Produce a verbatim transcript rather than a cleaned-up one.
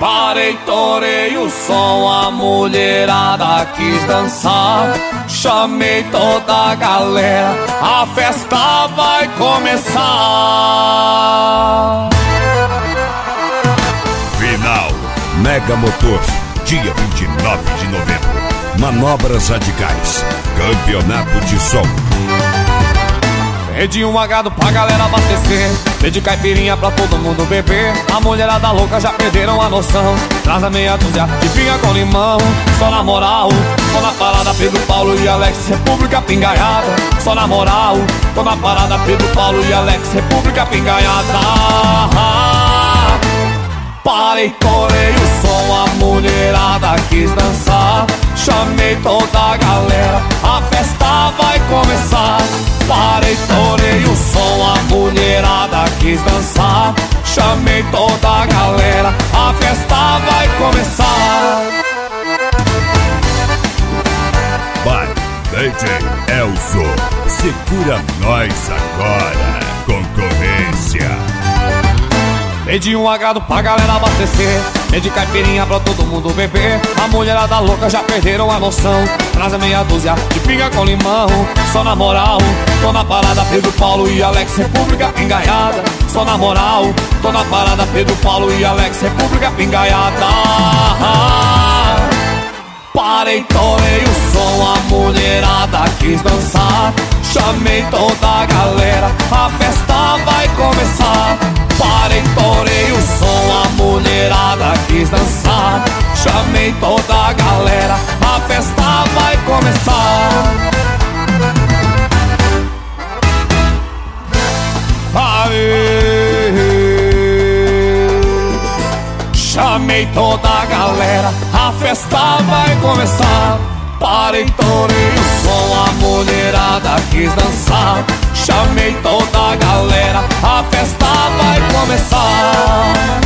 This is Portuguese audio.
Parei, torei o som, a mulherada quis dançar. Chamei toda a galera, a festa vai começar. Final Mega Motor, dia vinte e nove de novembro. Manobras radicais, campeonato de som. Pedi um agado pra galera abastecer, pedi caipirinha pra todo mundo beber. A mulherada louca já perderam a noção. Traz a meia dúzia de pinga com limão. Só na moral, tô na parada Pedro, Paulo e Alex, República Pingaiada. Só na moral, tô na parada Pedro, Paulo e Alex, República Pingaiada. Parei, torei o som, a mulherada quis dançar. Chamei toda a galera, a festa vai começar. Parei, torei o som, a mulherada quis dançar. Chamei toda a galera, a festa vai começar. Vai, D J Elzo, segura nós agora, concorrência. Pedi um agrado pra galera abastecer, pedi caipirinha pra todo mundo beber. A mulherada louca já perderam a noção. Traz a meia dúzia de pinga com limão. Só na moral, tô na parada Pedro, Paulo e Alex, República Pingaiada. Só na moral, tô na parada Pedro, Paulo e Alex, República Pingaiada. Parei, torei o som, a mulherada quis dançar. Chamei toda a galera, a festa vai começar. Parei, torei o som, a mulherada quis dançar. Chamei toda a galera, a festa vai começar. Parei, chamei toda a galera, a festa vai começar. Parei, torei o som, a mulherada quis dançar. Chamei toda a galera, a festa vai começar.